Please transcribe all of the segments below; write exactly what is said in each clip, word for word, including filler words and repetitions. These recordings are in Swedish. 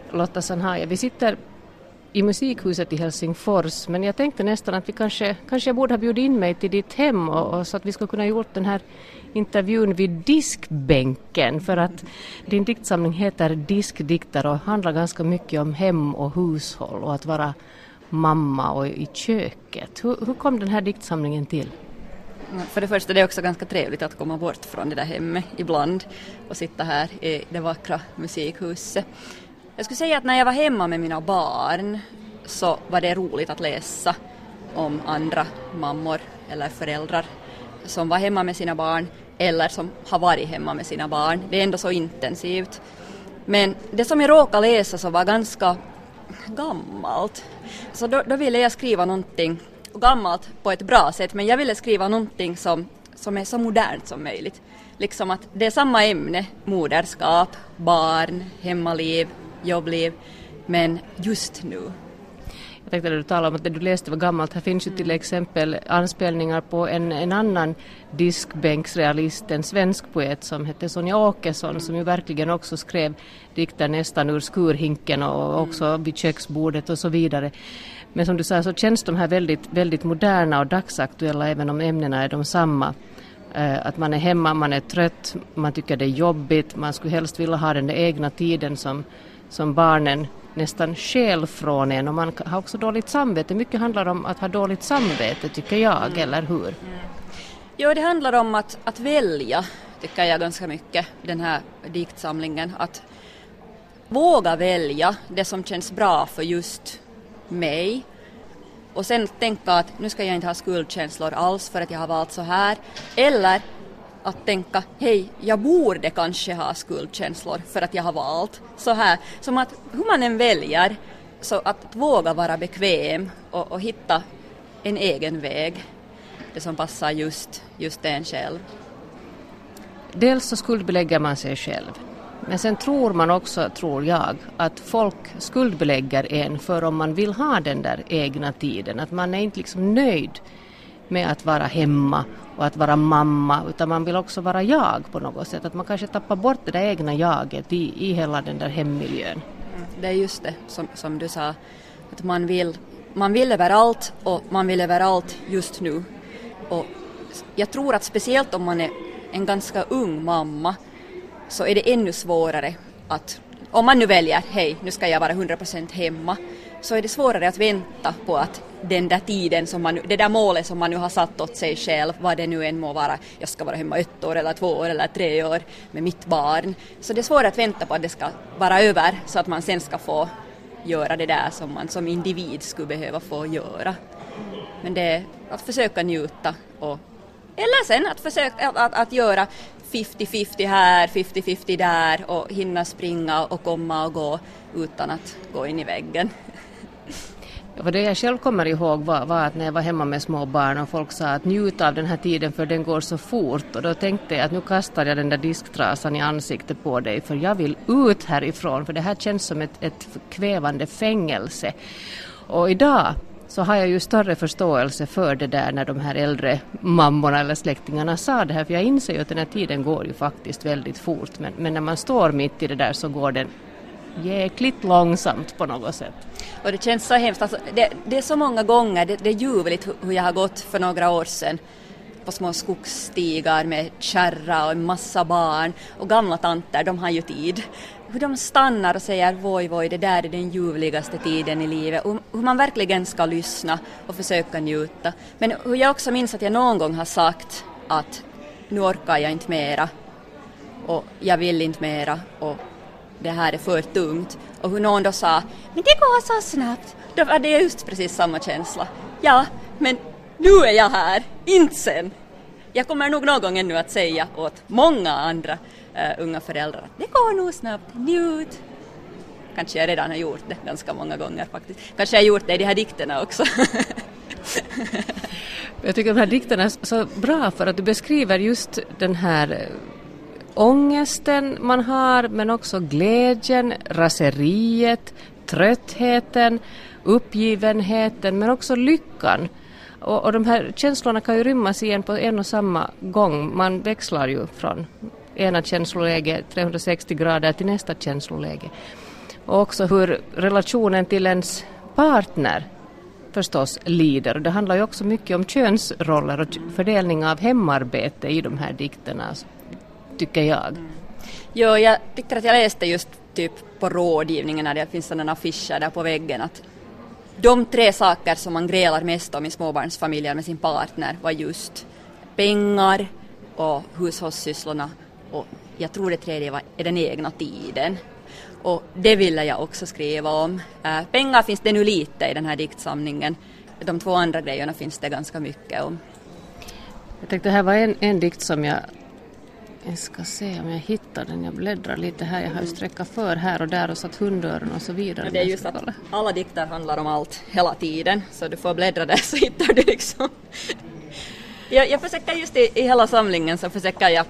Lotta Sanhaja. Vi sitter i musikhuset i Helsingfors, men jag tänkte nästan att vi kanske, kanske jag borde ha bjudit in mig till ditt hem och, och så att vi skulle kunna gjort den här intervjun vid diskbänken, för att din diktsamling heter Diskdikter och handlar ganska mycket om hem och hushåll och att vara mamma och i köket. Hur, hur kom den här diktsamlingen till? För det första, det är också ganska trevligt att komma bort från det där hemmet ibland och sitta här i det vackra musikhuset. Jag skulle säga att när jag var hemma med mina barn så var det roligt att läsa om andra mammor eller föräldrar som var hemma med sina barn eller som har varit hemma med sina barn. Det är ändå så intensivt. Men det som jag råkade läsa så var ganska gammalt. Så då, då ville jag skriva någonting gammalt på ett bra sätt, men jag ville skriva någonting som, som är så modernt som möjligt. Liksom att det är samma ämne, moderskap, barn, hemmaliv, jobbliv, men just nu. Jag tänkte att du talade om att det du läste var gammalt. Här finns ju till exempel anspelningar på en, en annan diskbänksrealist, en svensk poet som hette Sonja Åkesson, som ju verkligen också skrev dikter nästan ur skurhinken och också vid köksbordet och så vidare. Men som du sa så känns de här väldigt, väldigt moderna och dagsaktuella, även om ämnena är de samma. Uh, att man är hemma, man är trött, man tycker det är jobbigt, man skulle helst vilja ha den egna tiden som, som barnen nästan skäl från en, och man har också dåligt samvete. Mycket handlar om att ha dåligt samvete, tycker jag, mm. eller hur? Mm. Jo, det handlar om att, att välja, tycker jag ganska mycket, den här diktsamlingen. Att våga välja det som känns bra för just mig. Och sen tänka att nu ska jag inte ha skuldkänslor alls för att jag har valt så här. Eller att tänka, hej, jag borde kanske ha skuldkänslor för att jag har valt så här. Som att hur man än väljer, så att våga vara bekväm och, och hitta en egen väg. Det som passar just, just en själv. Dels så skuldbelägger man sig själv. Men sen tror man också, tror jag, att folk skuldbelägger en för om man vill ha den där egna tiden. Att man är inte liksom nöjd med att vara hemma och att vara mamma, utan man vill också vara jag på något sätt. Att man kanske tappar bort det där egna jaget i, i hela den där hemmiljön. Det är just det som, som du sa, att man vill, man vill överallt och man vill överallt just nu. Och jag tror att speciellt om man är en ganska ung mamma så är det ännu svårare att, om man nu väljer, hej, nu ska jag vara hundra procent hemma, så är det svårare att vänta på att den där tiden, som man, det där målet som man nu har satt åt sig själv, vad det nu än må vara, jag ska vara hemma ett år eller två år eller tre år med mitt barn. Så det är svårare att vänta på att det ska vara över så att man sen ska få göra det där som man som individ skulle behöva få göra. Men det är att försöka njuta och eller sen att försöka att, att, att göra femtio femtio här, femtio femtio där och hinna springa och komma och gå utan att gå in i väggen. Ja, det jag själv kommer ihåg var, var att när jag var hemma med små barn och folk sa att njuta av den här tiden för den går så fort, och då tänkte jag att nu kastar jag den där disktrasan i ansiktet på dig för jag vill ut härifrån, för det här känns som ett, ett kvävande fängelse. Och idag så har jag ju större förståelse för det där när de här äldre mammorna eller släktingarna sa det här, för jag inser ju att den här tiden går ju faktiskt väldigt fort, men, men när man står mitt i det där så går den jäkligt långsamt på något sätt. Och det känns så hemskt, alltså, det, det är så många gånger, det, det är ljuvligt hur jag har gått för några år sedan på små skogsstigar med kärra och en massa barn, och gamla tanter, de har ju tid. Hur de stannar och säger voj voj, det där är den ljuvligaste tiden i livet. Och hur man verkligen ska lyssna och försöka njuta. Men hur jag också minns att jag någon gång har sagt att nu orkar jag inte mera och jag vill inte mera och det här är för tungt. Och hur någon då sa, men det går så snabbt. Då var det just precis samma känsla. Ja, men nu är jag här, inte sen. Jag kommer nog någon gång ännu att säga åt många andra uh, unga föräldrar att det går nog snabbt, njut. Kanske jag redan har gjort det ganska många gånger faktiskt. Kanske jag har gjort det i de här dikterna också. Jag tycker de här dikterna är så bra för att du beskriver just den här ångesten man har, men också glädjen, raseriet, tröttheten, uppgivenheten, men också lyckan. Och, och de här känslorna kan ju rymmas igen på en och samma gång. Man växlar ju från ena känsloläge trehundrasextio grader till nästa känsloläge. Och också hur relationen till ens partner förstås lider. Det handlar ju också mycket om könsroller och fördelning av hemarbete i de här dikterna, tycker jag. Mm. Jo, jag tyckte att jag läste just typ på rådgivningen när det finns sådana affischer där på väggen att de tre saker som man grälar mest om i småbarnsfamiljer med sin partner var just pengar och hushållssysslorna och jag tror det tredje var är den egna tiden. Och det ville jag också skriva om. Äh, pengar finns det nu lite i den här diktsamlingen. De två andra grejerna finns det ganska mycket om. Jag tänkte det här var en, en dikt som jag Jag ska se om jag hittar den. Jag bläddrar lite här. Jag har ju sträckat för här och där och satt hundöron och så vidare. Det är just att alla dikter handlar om allt hela tiden. Så du får bläddra där så hittar du liksom. Jag, jag försöker just i, i hela samlingen så försöker jag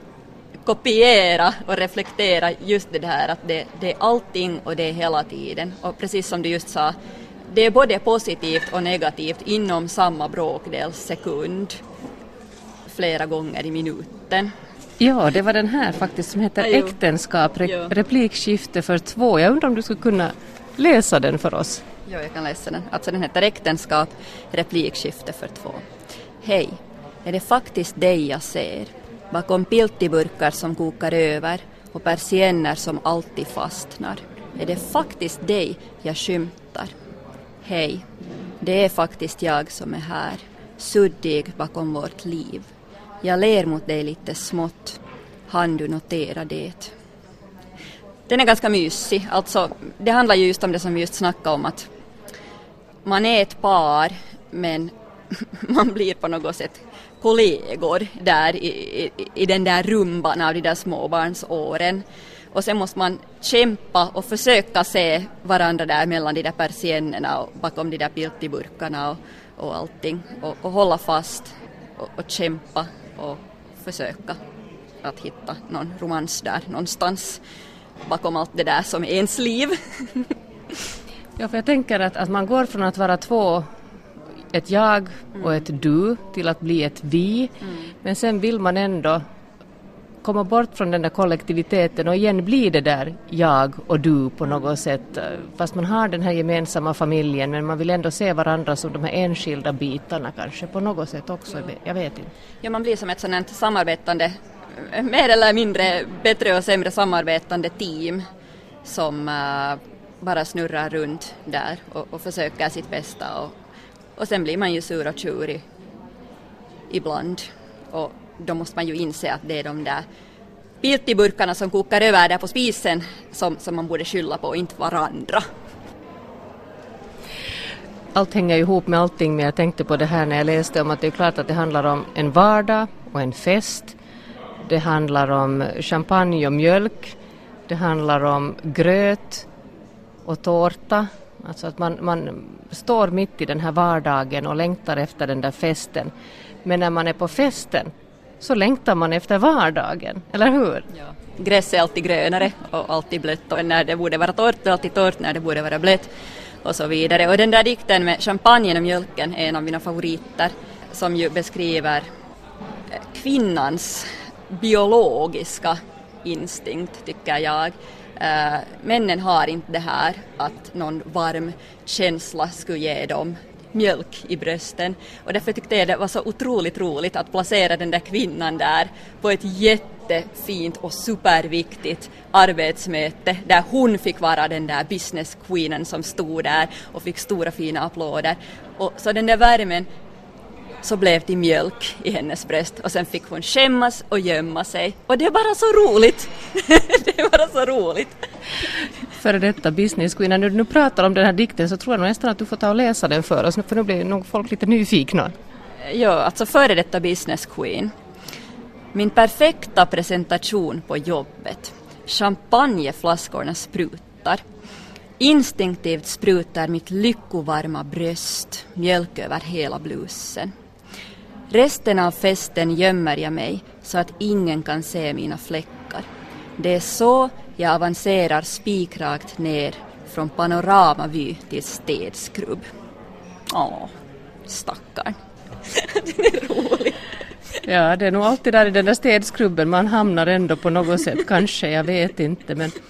kopiera och reflektera just det här att det, det är allting och det är hela tiden. Och precis som du just sa, det är både positivt och negativt inom samma bråkdels sekund. Flera gånger i minuten. Ja, det var den här faktiskt som heter ja, Äktenskap, re- replikskifte för två. Jag undrar om du skulle kunna läsa den för oss. Ja, jag kan läsa den. Alltså den heter Äktenskap, replikskifte för två. Hej, är det faktiskt dig jag ser? Bakom piltiburkar som kokar över och persienner som alltid fastnar. Är det faktiskt dig jag skymtar? Hej, det är faktiskt jag som är här. Suddig bakom vårt liv. Jag ler mot dig lite smått. Han du notera det. Den är ganska mysig. Alltså, det handlar ju just om det som vi just snackade om. Att man är ett par men man blir på något sätt kollegor där i, i, i den där rumban av de där småbarnsåren. Och sen måste man kämpa och försöka se varandra där mellan de där persiennerna och bakom de där piltiburkarna och, och allting. Och, och hålla fast och, och kämpa och försöka att hitta någon romans där någonstans bakom allt det där som är ens liv. Ja, för jag tänker att, att man går från att vara två, ett jag och ett du, till att bli ett vi. Mm. Men sen vill man ändå komma bort från den där kollektiviteten och igen blir det där jag och du på något sätt. Fast man har den här gemensamma familjen men man vill ändå se varandra som de här enskilda bitarna kanske på något sätt också. Jag vet inte. Ja, man blir som ett sådant samarbetande, mer eller mindre bättre och sämre samarbetande team som uh, bara snurrar runt där och, och försöker sitt bästa. Och, och sen blir man ju sur och tjurig ibland. Och då måste man ju inse att det är de där piltiburkarna som kokar över där på spisen som, som man borde skylla på, inte varandra. Allt hänger ihop med allting, men jag tänkte på det här när jag läste om att det är klart att det handlar om en vardag och en fest. Det handlar om champagne och mjölk. Det handlar om gröt och tårta. Alltså att man, man står mitt i den här vardagen och längtar efter den där festen. Men när man är på festen så längtar man efter vardagen, eller hur? Ja. Gräs är alltid grönare och alltid blött och när det borde vara torrt och alltid torrt när det borde vara blött och så vidare. Och den där dikten med champagnen och mjölken är en av mina favoriter som ju beskriver kvinnans biologiska instinkt, tycker jag. Uh, männen har inte det här att någon varm känsla skulle ge dem mjölk i brösten och därför tyckte jag det var så otroligt roligt att placera den där kvinnan där på ett jättefint och superviktigt arbetsmöte där hon fick vara den där business queenen som stod där och fick stora fina applåder och så den där värmen så blev det mjölk i hennes bröst och sen fick hon skämmas och gömma sig och det är bara så roligt. Det är bara så roligt. För detta business queen, när du nu pratar om den här dikten så tror jag nästan att du får ta och läsa den för oss för nu blir nog folk lite nyfikna. Ja, alltså före detta business queen. Min perfekta presentation på jobbet. Champagneflaskorna sprutar. Instinktivt sprutar mitt lyckovarma bröst mjölk över hela blusen. Resten av festen gömmer jag mig så att ingen kan se mina fläckar. Det är så jag avancerar spikrakt ner från panoramavy till städskrubb. Åh, stackarn. Det är roligt. Ja, det är nog alltid där i den där städskrubben man hamnar ändå på något sätt. Kanske, jag vet inte. Men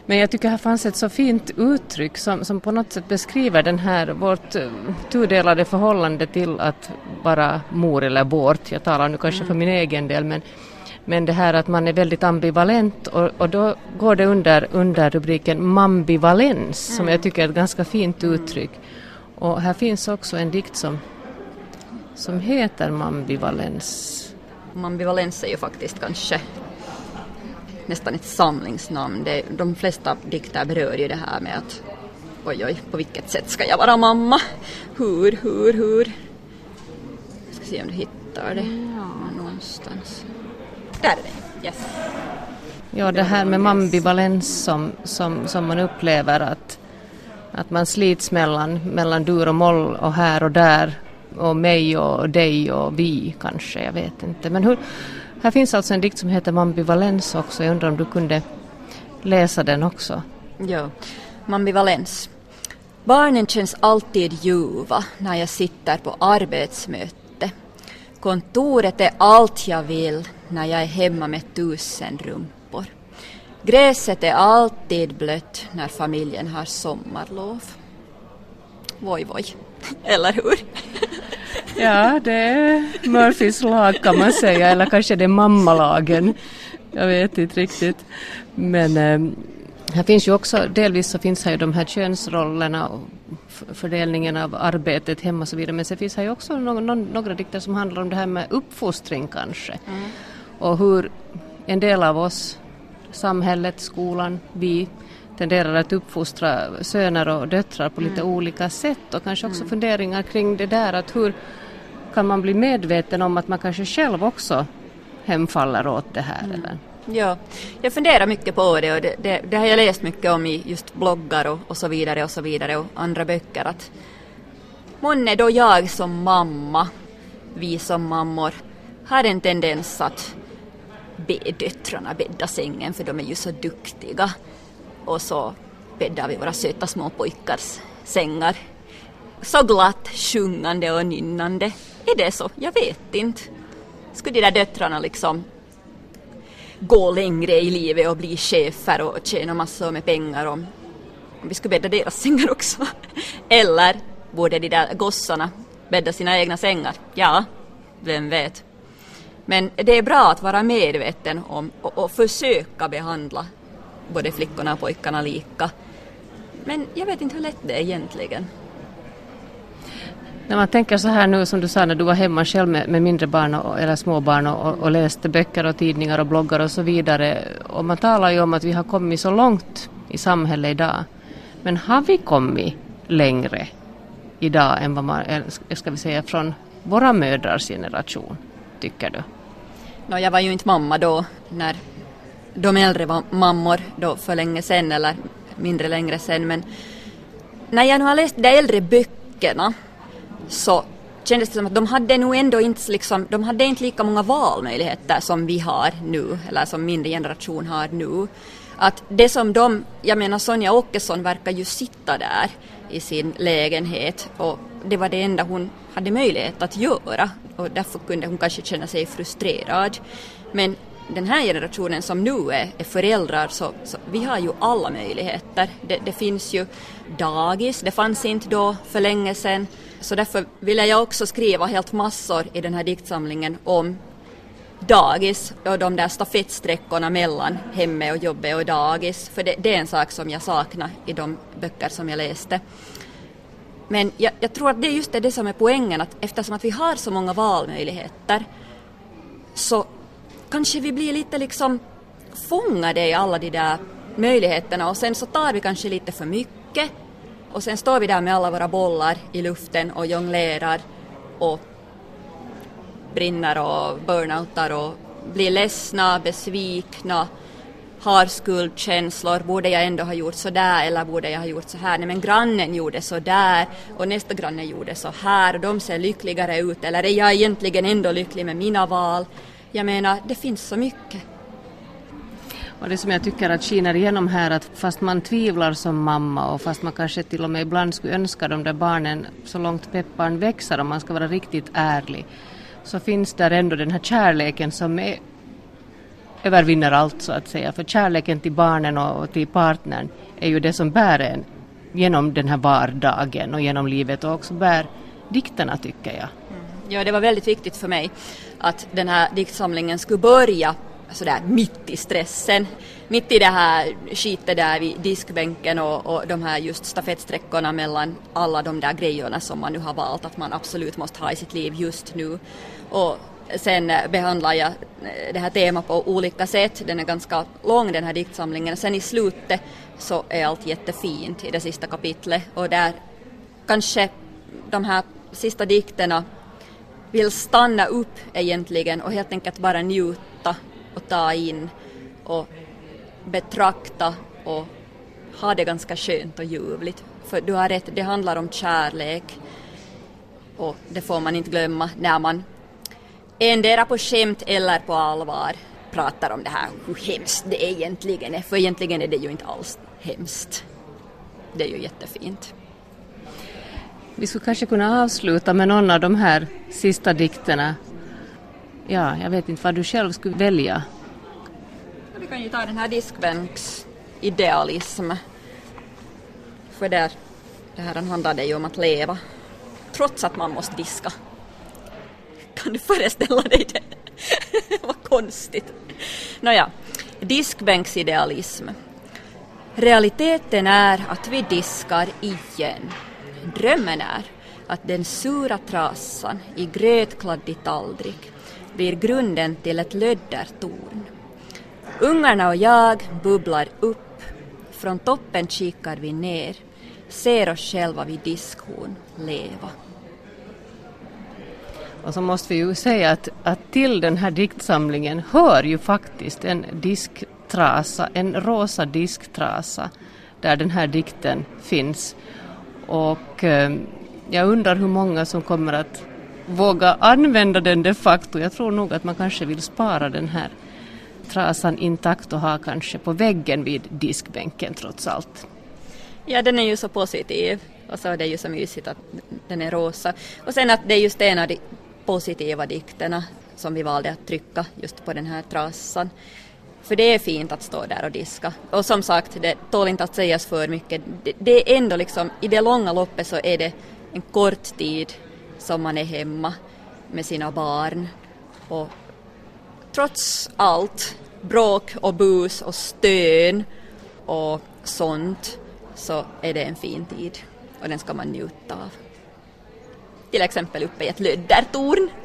Men jag tycker här fanns ett så fint uttryck som, som på något sätt beskriver den här, vårt uh, tudelade förhållande till att vara mor eller bort. Jag talar nu kanske mm. för min egen del, men, men det här att man är väldigt ambivalent och, och då går det under, under rubriken mambivalens mm. som jag tycker är ett ganska fint uttryck. Och här finns också en dikt som, som heter Mambivalens. Mambivalens är ju faktiskt kanske nästan ett samlingsnamn. Det, de flesta dikter berör ju det här med att oj oj, på vilket sätt ska jag vara mamma? Hur, hur, hur? Jag ska se om du hittar det ja. någonstans. Där är det, yes. Ja, det här med mambivalens som, som, som man upplever att, att man slits mellan, mellan dur och moll och här och där och mig och dig och vi kanske, jag vet inte. Men hur, här finns alltså en dikt som heter Mambivalens också. Jag undrar om du kunde läsa den också. Ja, Mambivalens. Barnen känns alltid ljuva när jag sitter på arbetsmöte. Kontoret är allt jag vill när jag är hemma med tusen rumpor. Gräset är alltid blött när familjen har sommarlov. Voj, voj. Eller hur? Ja, det är Murphys lag kan man säga, eller kanske det är mammalagen. Jag vet inte riktigt. Men eh, här finns ju också, delvis så finns här ju de här könsrollerna och fördelningen av arbetet hemma och så vidare. Men så finns här ju också några, några dikter som handlar om det här med uppfostring kanske. Mm. Och hur en del av oss, samhället, skolan, vi tenderar att uppfostra söner och döttrar på lite mm. olika sätt. Och kanske också mm. funderingar kring det där att hur kan man bli medveten om att man kanske själv också hemfaller åt det här. Mm. Eller? Ja, jag funderar mycket på det och det, det, det har jag läst mycket om i just bloggar och, och så vidare och så vidare och andra böcker. Att månne då jag som mamma, vi som mammor, har en tendens att be döttrarna bädda sängen för de är ju så duktiga. Och så bäddar vi våra söta små pojkars sängar. Så glatt, sjungande och nynnande. Är det så? Jag vet inte. Skulle de där döttrarna liksom gå längre i livet och bli chefer och tjäna massor med pengar om, om vi skulle bädda deras sängar också? Eller borde de där gossarna bädda sina egna sängar? Ja, vem vet. Men det är bra att vara medveten om och, och försöka behandla både flickorna och pojkarna lika. Men jag vet inte hur lätt det är egentligen. När man tänker så här nu som du sa när du var hemma själv med, med mindre barn och, eller små barn och, och läste böcker och tidningar och bloggar och så vidare. Och man talar ju om att vi har kommit så långt i samhället idag. Men har vi kommit längre idag än vad man, ska vi säga, från våra mödrars generation, tycker du? No, jag var ju inte mamma då när de äldre var mammor då för länge sedan eller mindre längre sedan, men när jag nu har läst de äldre böckerna så kändes det som att de hade nog ändå inte liksom, de hade inte lika många valmöjligheter som vi har nu eller som min generation har nu. Att det som de, jag menar Sonja Åkesson verkar ju sitta där i sin lägenhet och det var det enda hon hade möjlighet att göra och därför kunde hon kanske känna sig frustrerad. Men den här generationen som nu är, är föräldrar så, så vi har ju alla möjligheter. Det, det finns ju dagis, det fanns inte då för länge sedan. Så därför vill jag också skriva helt massor i den här diktsamlingen om dagis och de där stafettsträckorna mellan hemme och jobbet och dagis. För det, det är en sak som jag saknar i de böcker som jag läste. Men jag, jag tror att det är just det, det som är poängen, att eftersom att vi har så många valmöjligheter så kanske vi blir lite liksom fångade i alla de där möjligheterna och sen så tar vi kanske lite för mycket och sen står vi där med alla våra bollar i luften och jonglerar och brinner och burnoutar och blir ledsna, besvikna, har skuldkänslor, borde jag ändå ha gjort så där eller borde jag ha gjort så här? Nej, men grannen gjorde så där och nästa granne gjorde så här och de ser lyckligare ut eller är jag egentligen ändå lycklig med mina val? Jag menar, det finns så mycket. Och det som jag tycker att skiner igenom här, att fast man tvivlar som mamma och fast man kanske till och med ibland skulle önska de där barnen så långt pepparn växer, om man ska vara riktigt ärlig, så finns där ändå den här kärleken som är övervinner allt så att säga. För kärleken till barnen och, och till partnern är ju det som bär en genom den här vardagen och genom livet, och också bär dikterna, tycker jag. Ja, det var väldigt viktigt för mig att den här diktsamlingen skulle börja sådär mitt i stressen, mitt i det här skitet där vid diskbänken och, och de här just stafettsträckorna mellan alla de där grejerna som man nu har valt att man absolut måste ha i sitt liv just nu. Och sen behandlar jag det här temat på olika sätt. Den är ganska lång, den här diktsamlingen. Sen i slutet så är allt jättefint i det sista kapitlet, och där kanske de här sista dikterna vill stanna upp egentligen och helt enkelt bara njuta och ta in och betrakta och ha det ganska skönt och ljuvligt. För du har rätt, det handlar om kärlek, och det får man inte glömma när man endera på skämt eller på allvar pratar om det här, hur hemskt det egentligen är. För egentligen är det ju inte alls hemskt. Det är ju jättefint. Vi skulle kanske kunna avsluta med någon av de här sista dikterna. Ja, jag vet inte vad du själv skulle välja. Vi kan ju ta den här diskbänks idealism. För där, det här handlar det ju om att leva trots att man måste diska. Kan du föreställa dig det? Vad konstigt. Nåja, diskbänksidealism. Realiteten är att vi diskar igen. Drömmen är att den sura trasan i grötkladdig tallrik blir grunden till ett löddertorn. Ungarna och jag bubblar upp. Från toppen kikar vi ner. Ser oss själva vid diskhon leva. Och så måste vi ju säga att, att till den här diktsamlingen hör ju faktiskt en disktrasa, en rosa disktrasa där den här dikten finns. Och eh, jag undrar hur många som kommer att våga använda den de facto. Jag tror nog att man kanske vill spara den här trasan intakt och ha kanske på väggen vid diskbänken trots allt. Ja, den är ju så positiv, och så är det ju så mysigt att den är rosa. Och sen att det är just en av de positiva dikterna som vi valde att trycka just på den här trasan. För det är fint att stå där och diska. Och som sagt, det tål inte att sägas för mycket. Det, det är ändå liksom, i det långa loppet så är det en kort tid som man är hemma med sina barn. Och trots allt, bråk och bus och stön och sånt, så är det en fin tid. Och den ska man njuta av. Till exempel uppe i ett löddertorn.